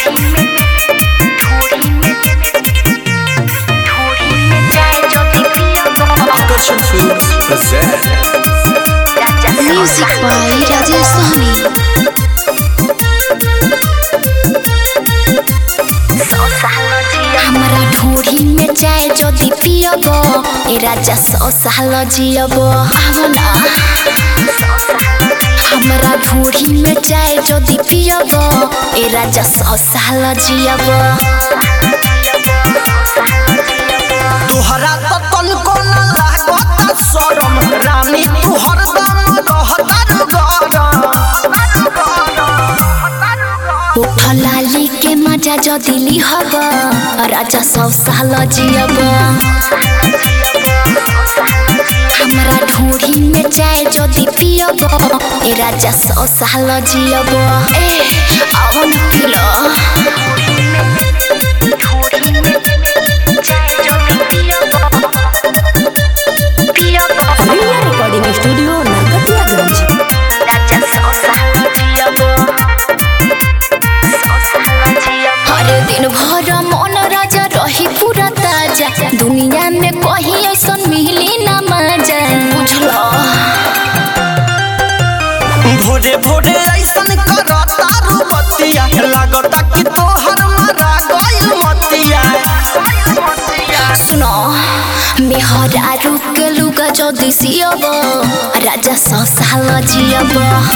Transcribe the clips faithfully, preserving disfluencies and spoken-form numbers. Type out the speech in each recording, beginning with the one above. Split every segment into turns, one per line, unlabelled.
Music by Rajesh Sahni. हमरा ढोरी में चाय जदी पियबो ए राजा सौ साल जियबो आवना। हमरा ढोरी में चाय जदी पियबो ए राजा सौ साल जियबो।
तोहरा तो तनको न लागत शरम रानी तू हरदम रहतार गरम।
उठलाली के मजा जदी लिहब राजा सौ साल जियब। हमरा ढोरी में चाय जदी पियब ए राजा सौ साल जियब। ए आओ न पिलो
रिकॉर्डिंग स्टूडियो नरकटियागंज।
हर दिन भर मन राजा रही पूरा ताजा दुनिया में कहीं ऐसा मिली ना मजा बुझलो।
भोरे भोरे ऐसन करता रुपतिया लागता कि तोहर मरा गइल मतिया।
सुनो मेहरा रुक लुगा जदी सियब राजा सौ साल जियब।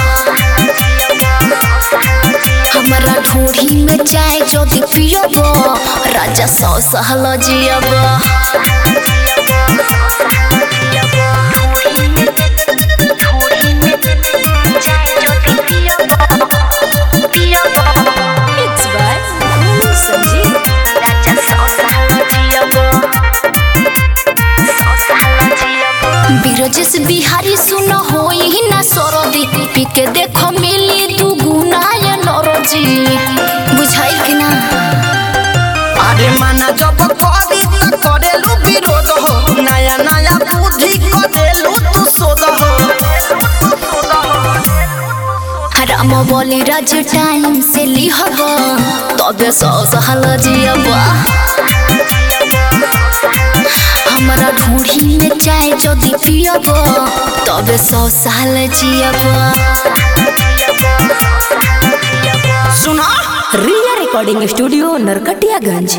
हमरा ढोरी में चाय जदी पियब राजा सौ साल जियब।
It's by Sanjeev.
बिरजेश बिहारी सुन होई ना सरदी पी के देखो मिली दू गुना या नरजी बुझाई कि ना।
अरे माना जब करी त करेलु विरोध हो नया नया बुद्धि करेलु तू सोध हो।
राम बोली राज टाइम से लिहब तबे सौ साल जियब। हमरा ढोरी में चाय जदी पियब तबे सौ साल जियब।
सुना
रिया रिकॉर्डिंग स्टूडियो नरकटियागंज।